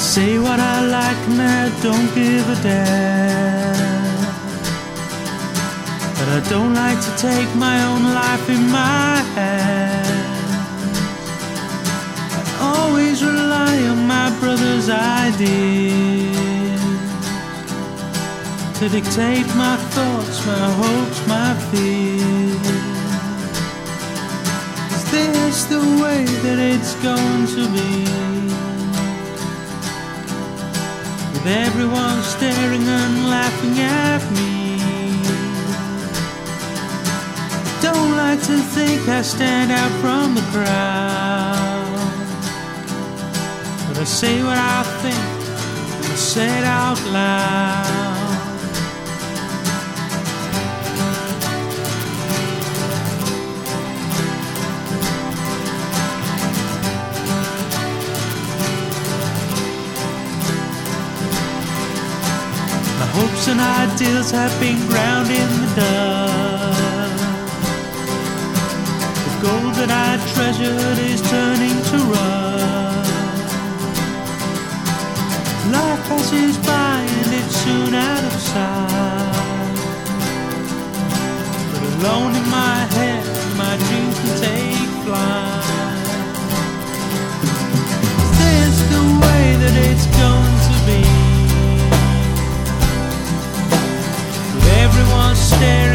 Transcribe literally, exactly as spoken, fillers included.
say what I like and I don't give a damn. But I don't like to take my own life in my hands. I always rely on my brother's ideas to dictate my thoughts, my hopes, my fears. Is this the way that it's going to be? With everyone staring and laughing at me. I don't like to think I stand out from the crowd, but I say what I think and I say it out loud. Hopes and ideals have been ground in the dust. The gold that I treasured is turning to rust. Life passes by and it's soon out of sight. But alone in my head, my dreams can take flight. Is this the way that it's going to be? Everyone's staring